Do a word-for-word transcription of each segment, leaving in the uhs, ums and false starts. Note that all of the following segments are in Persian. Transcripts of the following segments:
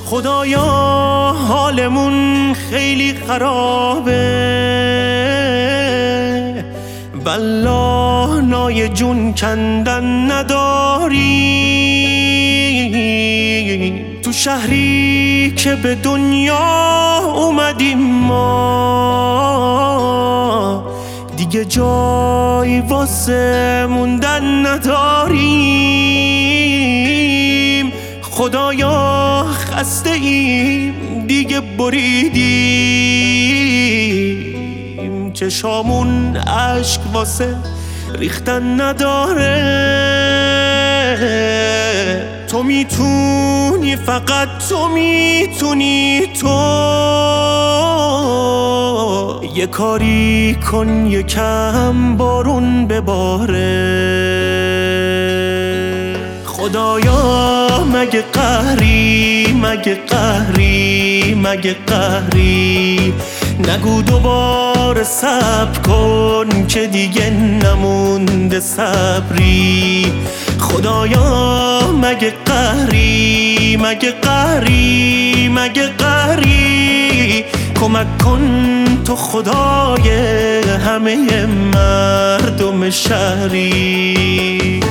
خدایا حالمون خیلی خرابه، والله نای جون کندن نداری. تو شهری که به دنیا اومدیم ما، دیگه جای واسه موندن نداریم. خدایا خسته ایم دیگه بریدیم، چشامون اشک واسه ریختن نداره. تو میتونی، فقط تو میتونی، تو یه کاری کن یکم بارون بباره. خدایا مگه قهری، مگه قهری، مگه قهری، نگو دوباره صبر کن که دیگه نمونده صبری. خدایا مگه قهری، مگه قهری، مگه قهری، کمک کن تو خدای همه مردم شهری.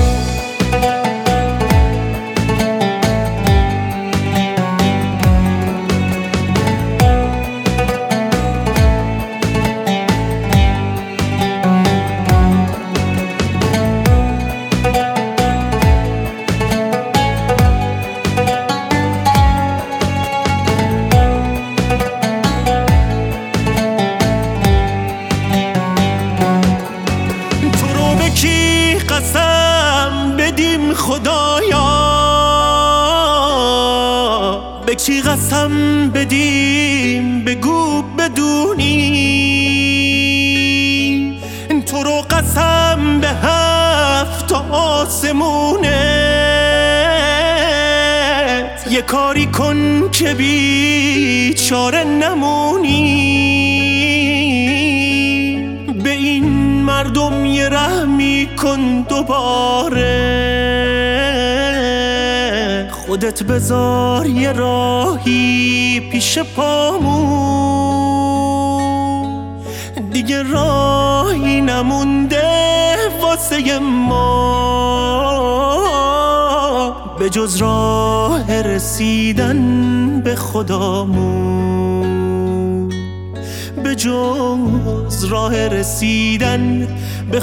قسم بدیم خدایا، به چی قسم بدیم بگو بدونی. تو رو قسم به هفت آسمونت، یه کاری کن که بیچاره نمونی. به این مردم یه رحمی کن دوباره، خودت بذار یه راهی پیش پامون، دیگه راهی نمونده واسه ما به جز راه رسیدن به خدامون، به جز راه رسیدن به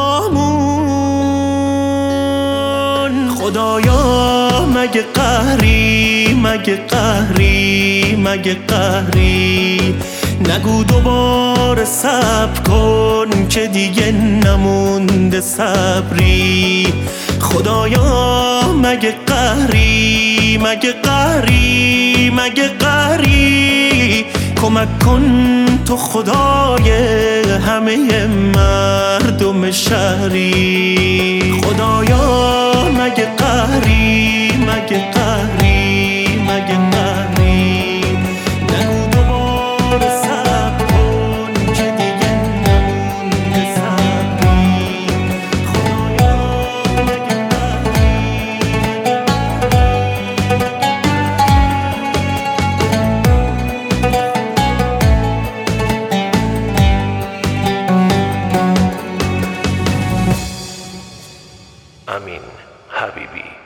خدامون. خدایا مگه قهری، مگه قهری، مگه قهری، نگو دوباره صبر کن که دیگه نمونده صبری. خدایا مگه قهری، مگه قهری، مگه قهری، کمک کن تو خدای همه مردم شهری. خدایا مگه قهری، مگه قهری، مگه قهری، نگو دوباره صبر کن که دیگه نمونده صبری. خدایا مگه قهری، Amin Habibi.